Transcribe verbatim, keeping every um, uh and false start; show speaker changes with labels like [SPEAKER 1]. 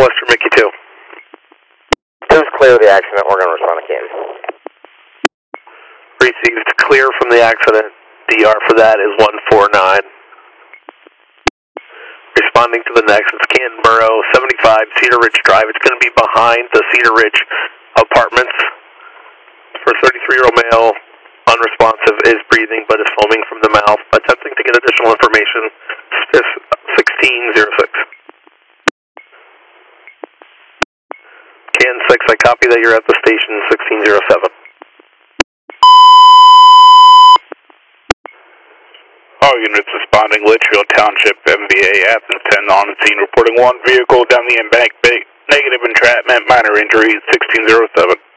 [SPEAKER 1] Western Mickey two.
[SPEAKER 2] two's clear of the accident, we're going to respond to Canton.
[SPEAKER 1] Received clear from the accident. D R for that is one four nine. Responding to the next, it's Canton Borough, seventy-five Cedar Ridge Drive. It's going to be behind the Cedar Ridge Apartments. For thirty-three-year-old male, unresponsive, is breathing but is foaming from the mouth. Attempting to get additional information, sixteen oh six. Canton six, I copy that you're at the station sixteen oh seven.
[SPEAKER 3] All units responding, Litchfield Township, M V A, Athens ten on the scene, reporting one vehicle down the embankment, negative entrapment, minor injuries, sixteen oh seven.